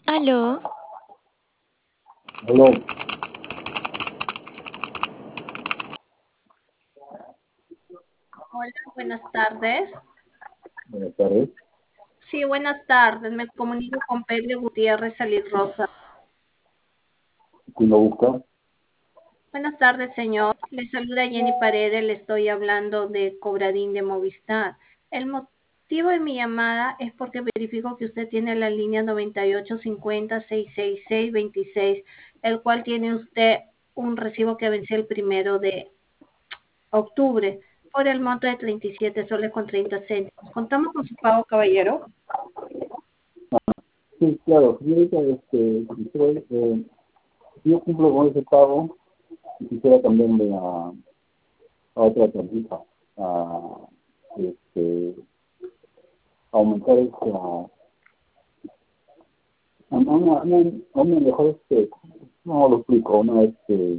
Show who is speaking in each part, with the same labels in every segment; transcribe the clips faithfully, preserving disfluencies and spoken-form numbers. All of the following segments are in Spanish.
Speaker 1: Aló,
Speaker 2: Hola,
Speaker 3: Hola, buenas tardes.
Speaker 2: buenas tardes.
Speaker 3: Sí, buenas tardes. Me comunico con Pedro Gutiérrez Salir Rosa.
Speaker 2: ¿Quién lo busca?
Speaker 3: Buenas tardes, señor. Le saluda Jenny Paredes. Le estoy hablando de Cobradín de Movistar. El motivo de mi llamada es porque verifico que usted tiene la línea noventa y ocho cincuenta seiscientos sesenta y seis veintiséis, el cual tiene usted un recibo que venció el primero de octubre por el monto de treinta y siete soles con treinta céntimos. ¿Contamos con su pago, caballero?
Speaker 2: Sí, claro, señorita, este, quisiera, eh, yo cumplo con ese pago y quisiera cambiarme a, a otra tarifa, a, este, aumentar este, a, a una, una, a una mejor, este, no lo explico, una, este,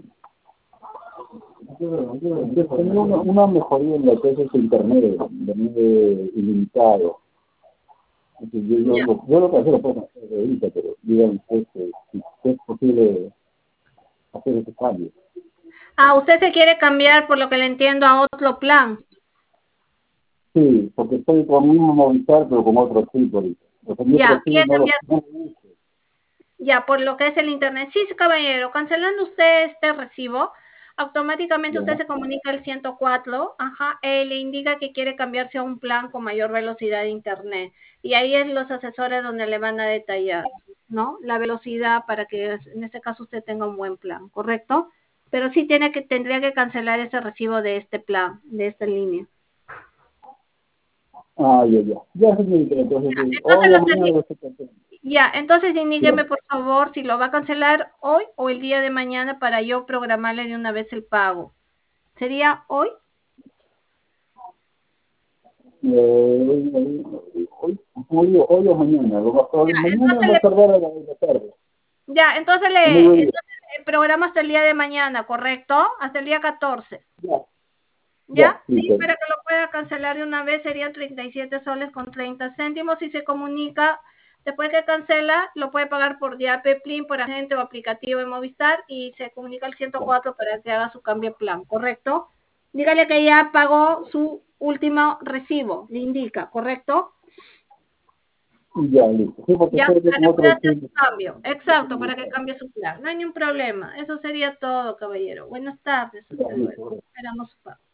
Speaker 2: tener una, una mejoría en lo que es este internet, internet ilimitado. Entonces, yo, yo,
Speaker 3: Ya.
Speaker 2: lo, yo lo que hacer lo puedo hacer ahorita, pero díganme usted que si es posible hacer ese cambio.
Speaker 3: Ah, usted se quiere cambiar, por lo que le entiendo, a otro plan.
Speaker 2: Sí, porque estoy con un mismo Movistar, pero con otro chip ahorita. O sea, mi otro
Speaker 3: Ya,
Speaker 2: chip
Speaker 3: quiere
Speaker 2: no lo
Speaker 3: cambiar,
Speaker 2: no lo uso.
Speaker 3: ya, por lo que es el internet. Sí, sí, caballero, cancelando usted este recibo, automáticamente usted
Speaker 2: Ya.
Speaker 3: se comunica al ciento cuatro, ajá, eh, le indica que quiere cambiarse a un plan con mayor velocidad de internet. Y ahí es los asesores donde le van a detallar, ¿no? La velocidad para que en este caso usted tenga un buen plan, ¿correcto? Pero sí tiene que, tendría que cancelar ese recibo de este plan, de esta línea.
Speaker 2: Ah, ya, ya. Ya, señorita, entonces,
Speaker 3: Ya,
Speaker 2: eh,
Speaker 3: entonces
Speaker 2: hoy
Speaker 3: lo
Speaker 2: o mañana
Speaker 3: tendría.
Speaker 2: lo estoy haciendo.
Speaker 3: Ya, entonces
Speaker 2: Ya.
Speaker 3: indíqueme por favor si lo va a cancelar hoy o el día de mañana para yo programarle de una vez el pago. ¿Sería hoy?
Speaker 2: Eh, hoy, hoy, hoy, hoy, hoy o mañana. Lo más
Speaker 3: Ya,
Speaker 2: probable, mañana
Speaker 3: entonces
Speaker 2: va a
Speaker 3: le,
Speaker 2: tardar a la, a la tarde,
Speaker 3: ya, entonces
Speaker 2: a
Speaker 3: le,
Speaker 2: mediodía.
Speaker 3: entonces le programa hasta el día de mañana, ¿correcto? Hasta el día catorce.
Speaker 2: Ya, ya,
Speaker 3: ¿Ya? Sí,
Speaker 2: listo.
Speaker 3: para que lo pueda cancelar de una vez serían treinta y siete soles con treinta céntimos y se comunica. Después que cancela, lo puede pagar por Yape, Plin, por agente o aplicativo de Movistar y se comunica al ciento cuatro para que haga su cambio de plan, ¿correcto? Dígale que ya pagó su último recibo, le indica, ¿correcto?
Speaker 2: Ya, listo. Sí, porque
Speaker 3: Ya,
Speaker 2: estoy aquí
Speaker 3: para
Speaker 2: con
Speaker 3: que pueda
Speaker 2: otro
Speaker 3: hacer
Speaker 2: chip.
Speaker 3: su cambio. Exacto, para que cambie su plan. No hay ningún problema. Eso sería todo, caballero. Buenas tardes,
Speaker 2: Ya,
Speaker 3: hasta luego.
Speaker 2: listo.
Speaker 3: Esperamos su pago.